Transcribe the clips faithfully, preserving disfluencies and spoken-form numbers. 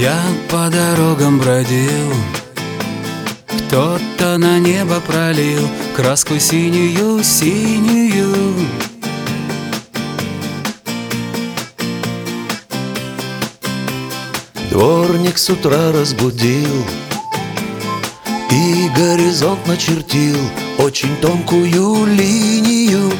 Я по дорогам бродил, кто-то на небо пролил краску синюю, синюю. Дворник с утра разбудил и горизонт начертил очень тонкую линию.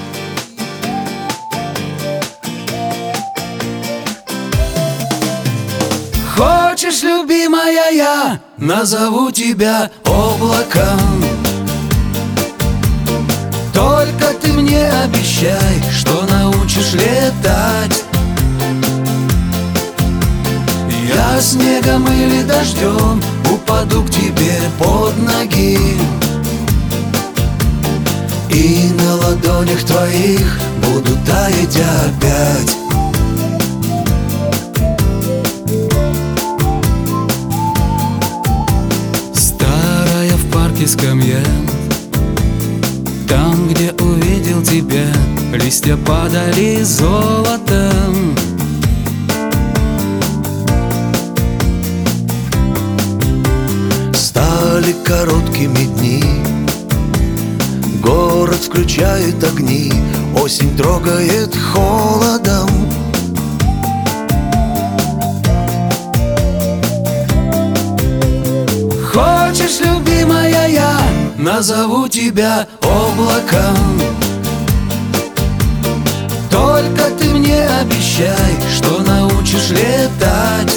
Хочешь, любимая, я назову тебя облаком. Только ты мне обещай, что научишь летать. Я снегом или дождем упаду к тебе под ноги, и на ладонях твоих буду таять опять. Старая в парке скамья, там, где увидел тебя, листья падали золотом. Стали короткими дни, город включает огни, осень трогает холодом. Хочешь, любимая, я назову тебя облаком. Только ты мне обещай, что научишь летать.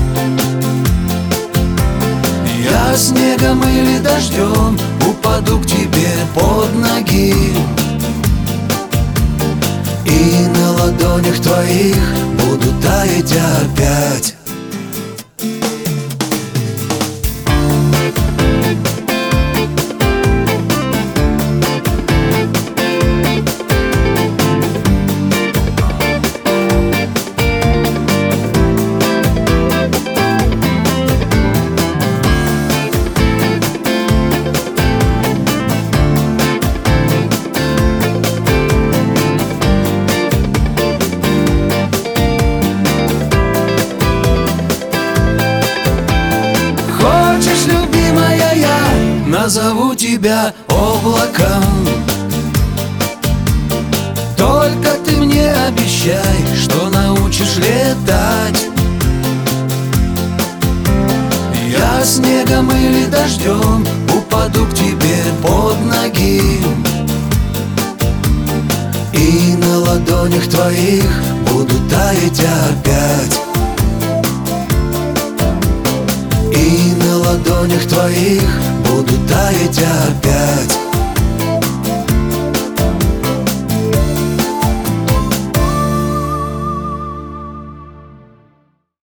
Я снегом или дождем упаду к тебе под ноги, и на ладонях твоих буду таять опять. Назову тебя облаком. Только ты мне обещай, что научишь летать. Я снегом или дождем упаду к тебе под ноги, и на ладонях твоих буду таять опять. И на ладонях твоих буду таять опять.